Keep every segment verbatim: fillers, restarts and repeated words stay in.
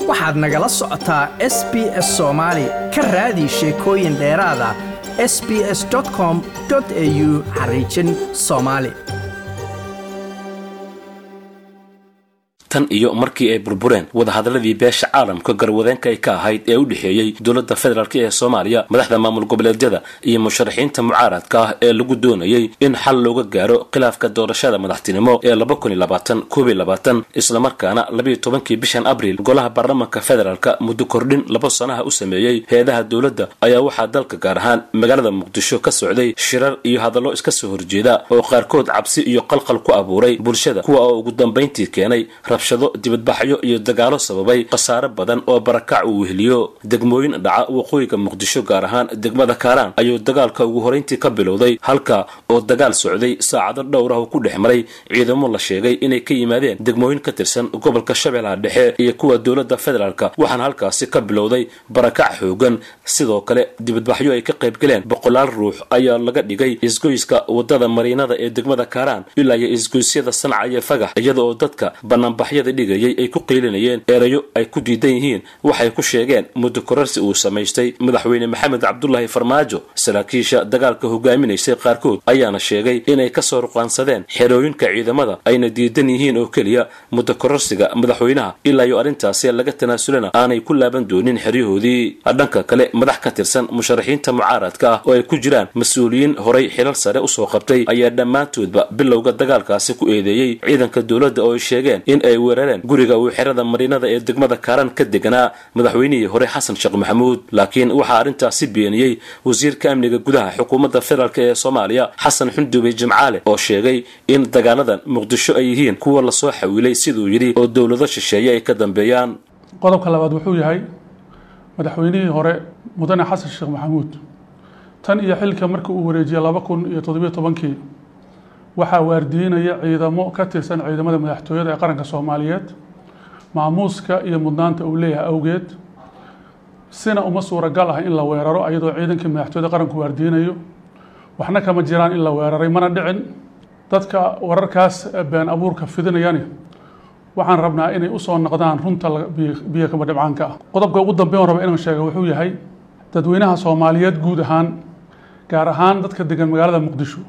waxaad nagala socotaa S B S Soomaali ka raadi sheekooyin dheeraad ah s b s dot com dot a u xariijin Soomaali. tan iyo markii ay burbureen wadahadaladii beesha caalamka garwadeenka ay ka ahayd ee u dhaxeeyay dawladda federaalka ee Soomaaliya madaxda maamul goboleedyada iyo musharaxiinta mucaaradka ah ee lagu doonayay in xal looga gaaro khilaafka doorashada madaxtinimo ee laba kun iyo labaatan koob iyo labaatan isla markaana laba iyo tobankii bishan Abriil golaha baarlamaanka federaalka muddo kordhin laba sanaha u sameeyay hay'adaha dawladda ayaa waxaa dalka gaar ahaan magaalada Muqdisho ka socday shirar iyo hadallo iska soo horjeeda oo qaarkood cabsi iyo qalqal ku abuuray bulshada kuwa oo ugu dambeyntii keenay rabshado dibadbaxyo iyo dagaalo sababay khasaare badan oo barakac uu weheliyo degmooyin dhaca waqooyiga Muqdisho gaar ahaan degmada Kaaraan ayuu dagaalka ugu horeyntii ka bilowday halka oo dagaal socday saacado dhowr ah ku dhexmaray ciidamo la sheegay inay ka yimaadeen degmooyin ka tirsan gobolka Shabeellaha Dhexe iyo kuwa dawladda federaalka waxaan halkaasi ka bilowday barakac xoogan sidoo kale dibadbaxyo ay ka qayb galeen boqolaal ruux ayaa laga dhigay isgoyska wadada Mariinada ee degmada Kaaraan ilaa iyo isgoysyada Sanca iyo Fagax iyadoo dadka banaanbaxyada dhigayay ay ku qiilinayeen erayo ay ku diidan yihiin waxay ku sheegeen muddo kororsi uu sameystay madaxweyne Maxamed Cabdullaahi Farmaajo saraakiisha dagaalka hogaaminaysay qaarkood ayaana sheegay inay ka soo ruqaansadeen xerooyinka ciidamada ayna diidan yihiin oo kaliya muddo kororsiga madaxweynaha ilaa iyo arintaasi laga tanaasulana aanay ku laaban doonin xeryahoodii dhanka kale madax ka tirsan musharaxiinta mucaaradka ah oo ay ku jiraan mas'uuliyiin horay xilal sare u soo qabtay ayaa dhammaantoodba bilowga dagaalkaasi ku eedeeyay ciidanka dawladda oo ay sheegeen in ay weerareen guriga uu xirada Mariinada ee degmada Kaaraan ka deganaa madaxweynihii hore Xasan Sheekh Maxamuud laakiin waxa arintaasi beeniyay wasiirka amniga gudaha xukuumadda federaalka ee Soomaaliya Xasan Xundube Jimcaale oo sheegay in dagaaladan Muqdisho ay yihiin kuwa la soo xawilay sidoo yiri oo dawladda shisheeye ay ka dambeeyaan qodobka labaad wuxuu yahay madaxweynihii hore mudane Xasan Sheekh Maxamuud tan iyo xilka markii uu wareejiyay laba kun iyo toddoba iyo tobankii waxaa waardiinaya ciidamo ka tirsan ciidamada madaxtooyada ee qaranka Soomaaliyeed maamuuska iyo mudnaanta uu leeyahay awgeed sina uma suuragal ah in la weeraro ayadoo ciidanka madaxtooyada qaranku waardiinayo waxna kama jiraan in la weeraray mana dhicin dadka wararkaas been abuurka fidinayani waxaan rabnaa inay u soo noqdaan runta biyo kama dhibcaanka ah qodobka ugu dambeeya oo raba inaan sheego wuxuu yahay dadweynaha Soomaaliyeed guud ahaan gaar ahaan dadka degan magaalada Muqdisho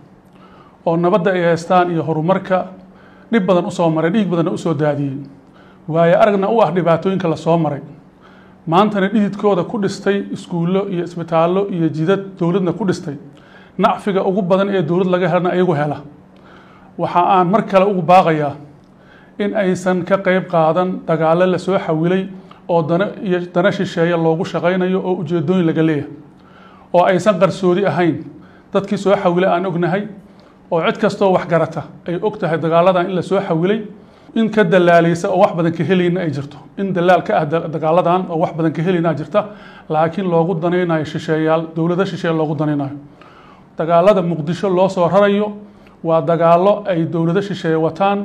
oo nabadda ay haystaan iyo horumarka dhib badan u soo maray dhiig badan u soo daadiyay waayo aragna u ah dhibaatooyinka la soo maray maantana dhididkooda ku dhistay iskuulo iyo isbitaallo iyo jidad dawladna ku dhistay nacfiga ugu badan ee dawlad laga helana ayagu hela waxa aan mar kale ugu baaqayaa in aysan ka qayb qaadan dagaalo la soo xawilay oo dana iyo dana shisheeye loogu shaqaynayo oo ujeedooyin laga leeyahay oo aysan qarsoodi ahayn dadkii soo xawilay aan ognahay oo cid kastoo wax garata ay og tahay dagaaladan in la soo xawilay in ka dalaalaysa oo wax badan ka helayna ay jirto in dalaal ka ah dagaaladan oo wax badan ka helayna jirta laakiin loogu danaynayo shisheeyaal dawladda shisheeye loogu danaynayo dagaalada Muqdisho loo soo rarayo waa dagaalo ay dawladda shisheeye wataan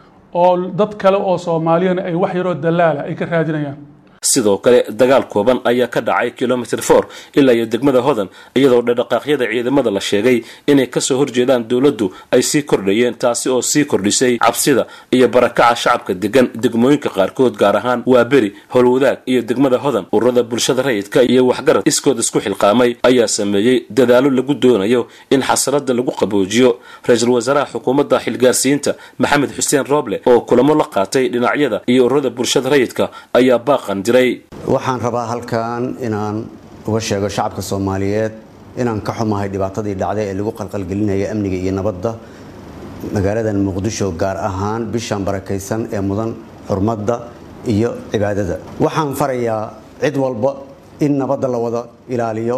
oo dad kale oo Soomaaliyana ay wax yaro dalaala ay ka raadinayaan sidoo kale dagaal kooban ayaa ka dhacay kilometer four ilaa iyo degmada Hodan iyadoo dhaqaaqyada ciidamada la sheegay inay ka soo horjeedaan dawladdu ay sii kordhayeen taasi oo sii kordhisay cabsida iyo barakaca shacabka degan degmooyinka qaarkood gaar ahaan waa beri Howlwadaag iyo degmada Hodan ururada bulshada rayidka iyo waxgarad iskood isku xilqaamay ayaa sameeyay dadaalo lagu doonayo in xasarada lagu qaboojiyo ra'iisul wasaaraha xukuumadda xilgaarsiinta Maxamed Xuseen Roble oo kulamo la qaatay dhinacyada iyo ururada bulshada rayidka ayaa baaqan waxaan rabaa halkan inaan uga sheego shacabka Soomaaliyeed inaan ka xumahay dhibaatadii dhacday ee lagu qalqalgelinaya amniga iyo nabadda magaalada Muqdisho gaar ahaan bishan barakeysan ee mudan xurmadda iyo cibaadada waxaan farayaa cid walba in nabadda la wada ilaaliyo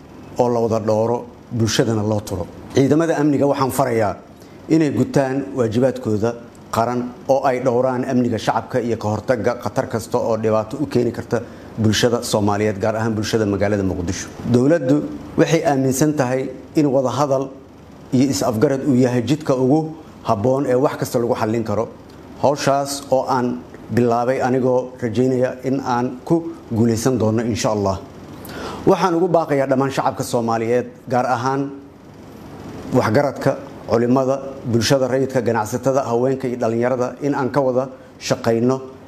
oo la wada dhooro bulshadana loo turo ciidamada amniga waxaan farayaa inay gutaan waajibaadkooda qaran oo ay dhowraan amniga shacabka iyo ka hortagga khatar kasta oo dhibaato u keeni karta bulshada Soomaaliyeed gaar ahaan bulshada magaalada Muqdisho dawladdu waxay aaminsan tahay in wada hadal iyo is-afgarad uu yahay jidka ugu habboon ee wax kasta lagu xallin karo hawshaas oo aan bilaabay anigoo rajaynaya in aan ku guuleysan doono insha Allah waxaan ugu baaqayaa dhammaan shacabka Soomaaliyeed gaar ahaan waxgaradka culimada bulshada rayidka ganacsatada haweenka iyo dhalinyarada in aan ka wada shaqeyno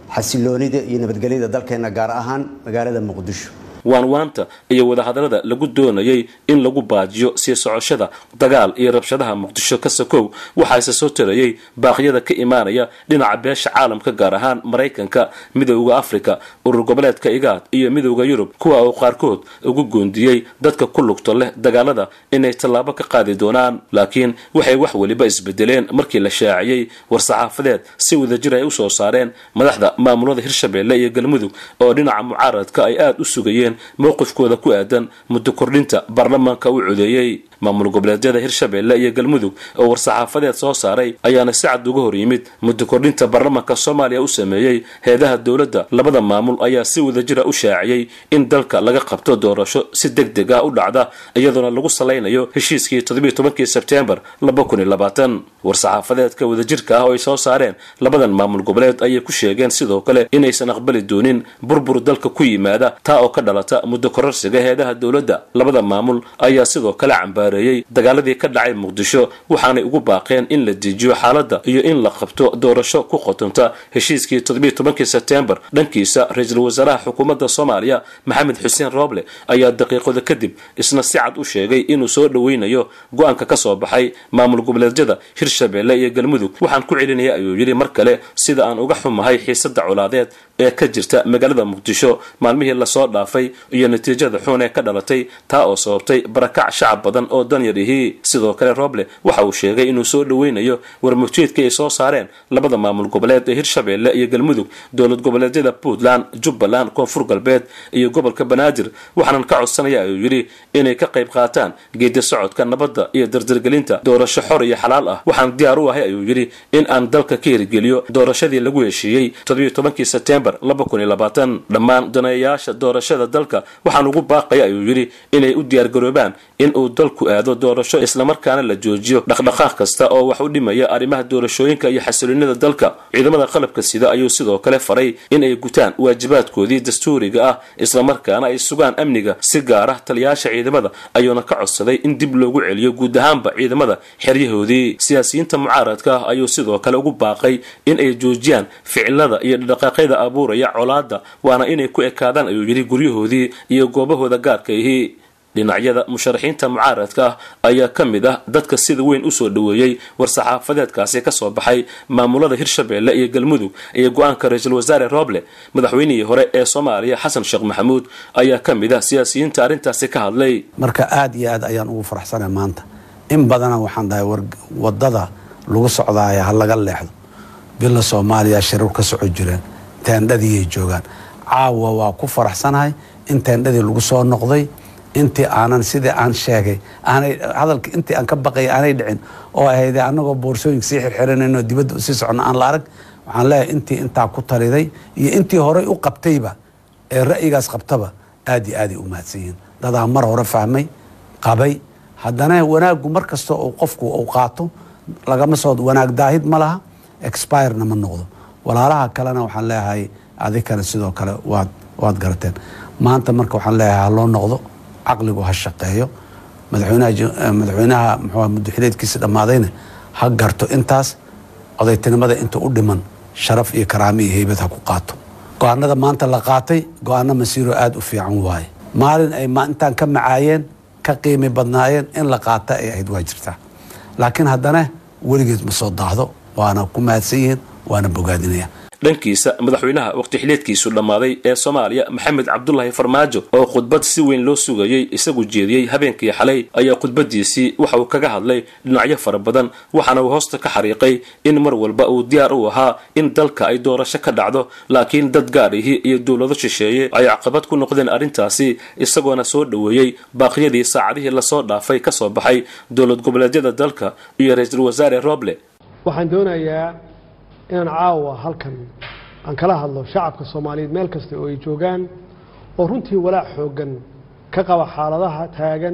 xasiloonida iyo nabadgelyada dalkeena gaar ahaan magaalada Muqdisho. waanwaanta iyo wadahadalada lagu doonayay in lagu baajiyo sii socoshada dagaal iyo rabshadaha Muqdisho ka sokow waxa ay soo tirayay baaqyada ka imaanaya dhinaca beesha caalamka gaar ahaan Mareykanka, Midowga Afrika, urur goboleedka IGAD iyo Midowga Yurub kuwa oo qaarkood ugu goondiyay dadka ku lugto leh dagaalada inay tallaabo ka qaadi doonaan, laakiin waxay wax waliba isbedeleen markii la shaaciyay war-saxaafadeed si wadajir ay u soo saareen madaxda maamulada Hirshabeelle iyo Galmudug oo dhinaca mucaaradka ay aad u sugayeen موقفkooda ku aadan muddo kordhinta baarlamaanka uu codeeyay. maamul goboleedyada Hirshabeelle iyo Galmudug oo war-saxaafadeed soo saaray ayaana si cad uga hor yimid muddo kordhinta baarlamaanka Soomaaliya u sameeyay heedaha dowladda. labada maamul ayaa si wadajir u shaaciyay in dalka laga qabto doorasho si degdeg ah u dhacda iyadoo lagu saleynayo heshiiskii toddoba iyo tobankii Sebtembar laba kun iyo labaatan. war-saxaafadeedka wadajirka ah oo ay soo saareen labadan maamul goboleed ayay ku sheegeen sidoo kale inaysan aqbali doonin burbur dalka ku yimaada taa oo ka dhalata muddo kororsiga heedaha dowladda. labada maamul ayaa sidoo kale cambaareeyay dagaaladii ka dhacay Muqdisho waxaanay ugu baaqeen in la dejiyo xaaladda iyo in la qabto doorasho ku qotonta heshiiskii toddoba iyo tobankii Sebtembar. dhankiisa ra'iisul wasaaraha xukuumadda Soomaaliya Maxamed Xuseen Roble ayaa daqiiqado kadib isna si cad u sheegay inuu soo dhaweynayo go'aanka ka soo baxay maamul goboleedyada Hirshabeelle iyo Galmudug. waxaan ku celinayaa ayuu yiri mar kale sida aan uga xumahay xiisadda colaadeed ee ka jirta magaalada Muqdisho maalmihii la soo dhaafay iyo natiijada xun ee ka dhalatay taa oo sababtay barakac shacab badan oo dan yarihii. sidoo kale Roble waxa uu sheegay inuu soo dhaweynayo warmurtiyeedka ay soo saareen labada maamul goboleed ee Hirshabeelle iyo Galmudug, dowlad goboleedyada Puntland, Jubbaland, Koonfur Galbeed iyo gobolka Banaadir. waxaan ka codsanayaa ayuu yiri inay ka qayb qaataan geedi socodka nabadda iyo dardargelinta doorasho xor iyo xalaal ah. waxaan diyaar u ahay ayuu yiri in aan dalka ka hirgeliyo doorashadii lagu heshiiyay toddoba iyo tobankii Sebtembar laba kun iyo labaatan. dhammaan daneeyaasha doorashada dalka waxaan ugu baaqaya ayuu yiri inay u diyaar garoobaan in uu dalku aado doorasho isla markaana la joojiyo dhaqdhaqaaq kasta oo wax u dhimaya arrimaha doorashooyinka iyo xasiloonida dalka. ciidamada qalabka sida ayuu sidoo kale faray in ay gutaan waajibaadkoodii dastuuriga ah isla markaana ay sugaan amniga. si gaar ah taliyaasha ciidamada ayuuna ka codsaday in dib loogu celiyo guud ahaanba ciidamada xeryahoodii. siyaasiyiinta mucaaradka ah ayuu sidoo kale ugu baaqay in ay joojiyaan ficilada iyo dhaqaaqyada abuuraya colaadda waana inay ku ekaadaan ayuu yiri guryahoodii iyo goobahooda gaarka ahi. dhinacyada musharaxiinta mucaaradka ah ayaa ka mid ah dadka sida weyn u soo dhaweeyay war-saxaafadeedkaasi ka soo baxay maamulada Hirshabeelle iyo Galmudug iyo go'aanka ra'iisul wasaare Roble. madaxweynihii hore ee Soomaaliya Xasan Sheekh Maxamuud ayaa ka mid ah siyaasiyiinta arintaasi ka hadlay. marka aad iyo aad ayaan ugu faraxsanahay maanta in badan waxaan dhahay wadada lagu socdaayo hal laga leexdo. bila Soomaaliya shirar ka socod jireen teendadii joogan caawa waa ku faraxsanahay in teendadii lagu soo noqday intii aanan sidii aan sheegay aanay hadalka intii aan ka baqay aanay dhicin oo ahayd anagoo boorsooyin si xirxiranayno dibadda si socon aan la arag. waxaan leeyahay intii intaa ku taliday iyo intii hore u qabtayba ee ra'yigaas qabtaba aad iyo aad u mahadsanyiin dadaa mar hore fahmay qabay haddana wanaagu markasta oo qofku uu qaato lagama soo wanaag daahid ma laha expire na ma noqdo. walaalaha kalena waxaan leeyahay adikana sidoo kale waad waad garateen maanta marka waxaan leeyahay loo noqdo caqligu ha shaqeeyo madaxweynaha madaxweynaha muxuu muddaxileedkiisa dhamaadayna ha garto intaas odaytinimada inta u dhiman sharaf iyo karaamo iyo heybad ha ku qaato. go'aanada maanta la qaatay go'aano masiiro aad u fiican waaye. maalin ay intaan ka macaayeen ka qiimi badnaayeen in la qaata ay ahayd waa jirtaa laakiin haddana weligeed ma soo daahdo waana ku mahadsan yihiin waana bogaadinaya. dhankiisa madaxweynaha waqti xileedkiisu dhamaaday ee Soomaaliya Maxamed Cabdullaahi Farmaajo oo khudbad si weyn loo sugayay isagu jeediyay habeenkii xalay ayaa khudbadiisii waxa uu kaga hadlay dhinacyo fara badan waxaana uu hoosta ka xariiqay in mar walba uu diyaar u ahaa in dalka ay doorasho ka dhacdo laakiin dad gaar ah iyo dawlado shisheeye ay caqabad ku noqdeen arintaasi isagoona soo dhaweeyay baaqyadii saacadihii la soo dhaafay ka soo baxay dawlad goboleedyada dalka iyo ra'iisul wasaare Roble. waxaan doonayaa inaan caawa halkan aan kala hadlo shacabka Soomaaliyeed meel kasta oo ay joogaan oo runtii walaac xoogan ka qaba xaaladaha taagan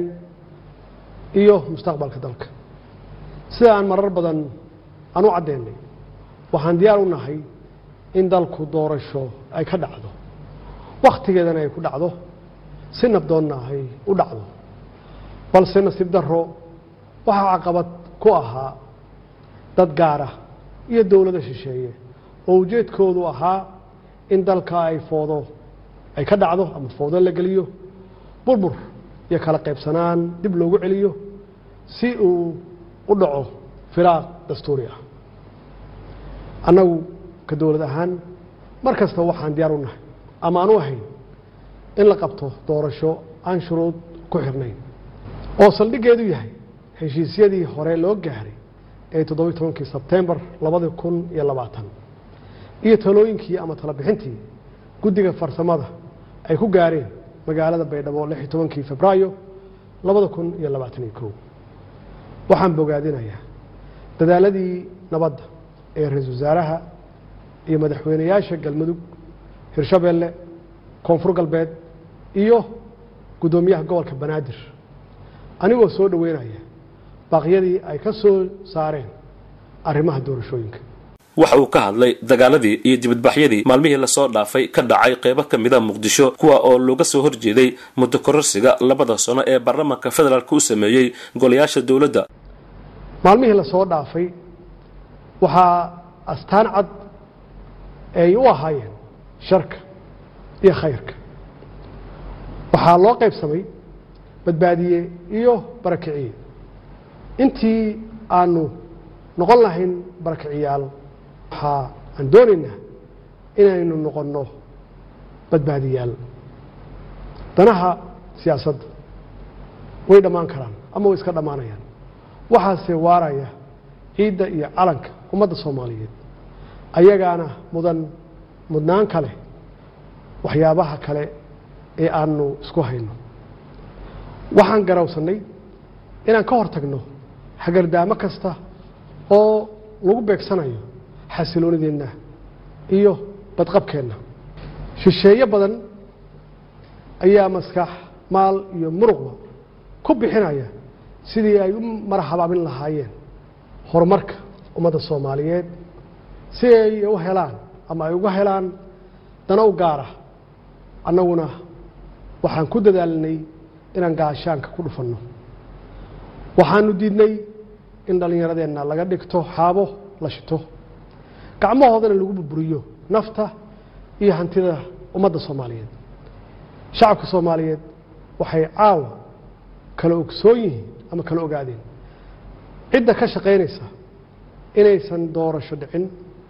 iyo mustaqbalka dalka. sida aan marar badan aan u cadeynay waxaan diyaar u nahay in dalku doorasho ay ka dhacdo waqtigeedana ay ku dhacdo si nabdoonna ay u dhacdo balse nasiib darro waxa caqabad ku ahaa dad gaar ah iyo dawladda shisheeye oo ujeedkoodu ahaa in dalka ay foodo ay ka dhacdo ama foodo la geliyo burbur iyo kala qaybsanaan dib loogu celiyo si uu u dhaco firaaq dastuuri ah annagu ka dowlad ahaan mar kasta waxaan diyaar u nahay ama aan u ahayn in la qabto doorasho aan shuruud ku xirnayn oo saldhiggeedu yahay heshiisyadii hore loo gaaray ee toddoba iyo tobankii sebtembar labada kun iyo labaatan iyo talooyinkii ama tala bixintii guddiga farsamada ay ku gaareen magaalada baydhabo lix iyo tobankii febraayo labada kun iyo labaatan iyo kow waxaan bogaadinayaa dadaaladii nabadda ee ra-iisul wasaaraha iyo madaxweynayaasha galmudug hirshabeelle koonfur galbeed iyo guddoomiyaha gobolka banaadir anigoo soo dhaweynaya baaqyadii ay ka soo saareen arrimaha doorashooyinka waxa uu ka hadlay dagaaladii iyo dibadbaxyadii maalmihii lasoo dhaafay ka dhacay qaybo ka mid a muqdisho kuwa oo looga soo horjeeday muddo kororsiga labada sano ee baarlamaanka federaalka u sameeyey golayaasha dowladda maalmihii lasoo dhaafay waxaa astaan cad ay u ahaayeen sharka iyo khayrka waxaa loo qaybsamay badbaadiye iyo barakiciye intii aanu noqon lahayn barakiciyaal waxaa aan doonaynaa inaynu noqonno badbaadiyaal danaha siyaasadda way dhammaan karaan ama way iska dhammaanayaan waxaase waaraya ciidda iyo calanka ummadda soomaaliyeed ayagaana mudan mudnaan kale waxyaabaha kale ee aanu isku hayno waxaan garawsannay inaan ka hor tagno hagardaamo kasta oo lagu beegsanayo xasiloonideenna iyo badqabkeenna shisheeye badan ayaa maskax maal iyo muruqba ku bixinaya sidii ay u marxabaabin lahaayeen horumarka ummadda soomaaliyeed si ay u helaan ama ay uga helaan dana u gaara annaguna waxaan ku dadaalinay inaan gaashaanka ku dhufanno waxaanu diidnay in dhallinyaradeenna laga dhigto xaabo la shito gacmahoodana lagu burburiyo nafta iyo hantida ummadda soomaaliyeed shacabka soomaaliyeed waxay caawa kala ogsoon yihiin ama kala ogaadeen cidda ka shaqaynaysa inaysan doorasho dhicin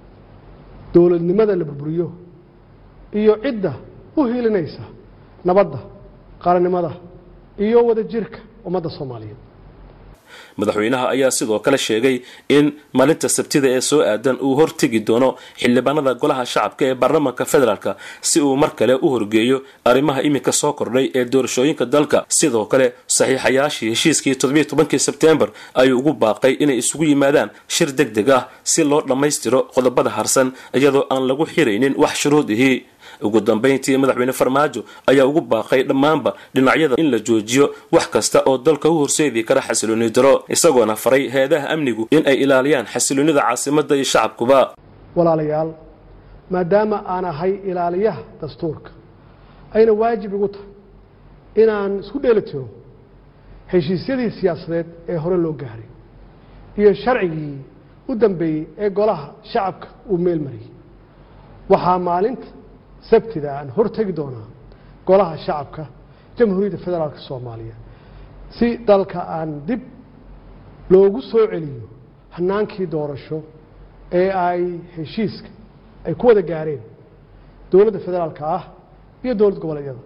dowladnimada la burburiyo iyo cidda u hiilinaysa nabadda qarannimada iyo wada jirka ummadda soomaaliyeed madaxweynaha ayaa sidoo kale sheegay in maalinta sabtida ee soo aadan uu hortegi doono xildhibaanada golaha shacabka ee baarlamaanka federaalka si uu mar kale u horgeeyo arrimaha iminka soo kordhay ee doorashooyinka dalka sidoo kale saxiixayaashii heshiiskii toddobiyo tobankii sebtembar ayuu ugu baaqay inay isugu yimaadaan shir deg deg ah si loo dhammaystiro qodobada harsan iyadoo aan lagu xiraynin wax shuruud ihi ugu dambayntii madaxweyne farmaajo ayaa ugu baaqay dhammaanba dhinacyada in la joojiyo wax kasta oo dalka u horseedi kara xasilooni daro isagoona faray hay-adaha amnigu in ay ilaaliyaan xasiloonida caasimadda iyo shacabkuba walaalayaal maadaama aan ahay ilaaliyaha dastuurka ayna waajib igu tahay inaan isku dheelitiro heshiisyadii siyaasadeed ee hore loo gaaray iyo sharcigii u dambeeyey ee golaha shacabka uu meel mariyey waxaa maalinta sabtida aan hortegi doonaa golaha shacabka jamhuuriyadda federaalka soomaaliya si dalka aan dib loogu soo celiyo hanaankii doorasho ee ay heshiiska ay ku wada gaareen dowladda federaalka ah iyo dowlad goboleedyada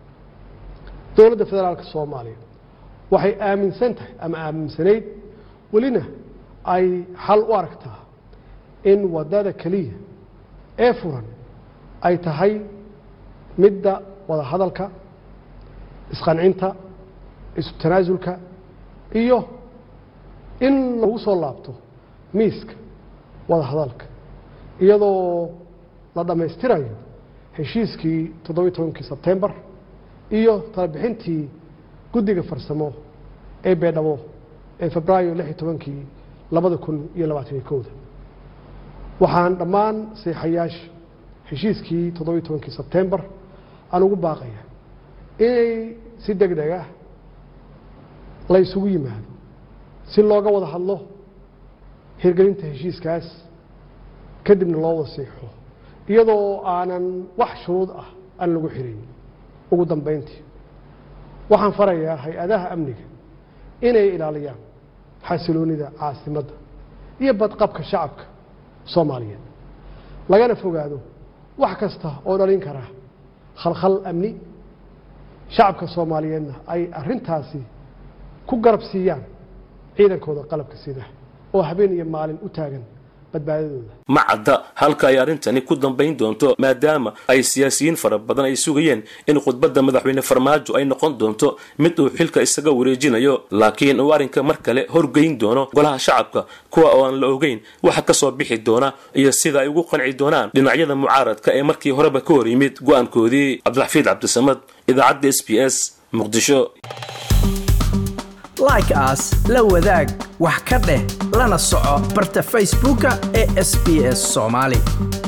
dowladda federaalka soomaaliya waxay aaminsan tahay ama aaminsanayd welina ay xal u aragtaa in wadada keliya ee furan ay tahay midda wada hadalka isqancinta isu tanaasulka iyo in lagu soo laabto miiska wada hadalka iyadoo la dhammaystirayo heshiiskii toddobiyo tobankii sebtembar iyo talabixintii guddiga farsamo ee beedhabo ee febraayo lix iyo tobankii labada kun iyo labaatan iyo kowda waxaan dhammaan saxiixayaasha heshiiskii toddobiyo tobankii sebtembar aan ugu baaqaya inay si deg deg ah la isugu yimaado si looga wada hadlo hirgelinta heshiiskaas kadibna loo wasiixo iyadoo aanan wax shuruud ah aan lagu xirin. ugu dambeyntii waxaan farayaa hay-adaha amniga inay ilaaliyaan xasiloonida caasimadda iyo badqabka shacabka Soomaaliyeed lagana fogaado wax kasta oo dhalin kara khalkhal amni shacabka Soomaaliyeedna ay arrintaasi ku garab siiyaan ciidankooda qalabka sida oo habeen iyo maalin u taagan badbaadadooda. ma cadda halka ay arrintani ku dambayn doonto maadaama ay siyaasiyiin fara badan ay sugayeen in khudbadda madaxweyne Farmaajo ay noqon doonto mid uu xilka isaga wareejinayo laakiin uu arrinka mar kale horgeyn doono golaha shacabka kuwa oo aan la ogeyn waxa ka soo bixi doona iyo sida ay ugu qanci doonaan dhinacyada mucaaradka ee markii horeba ka hor yimid go'aankoodii. Cabdulxafiid Cabdisamad, idaacadda S B S, Muqdisho. like us la wadaag wax ka dheh lana soco barta Facebooka ee S B S Somali.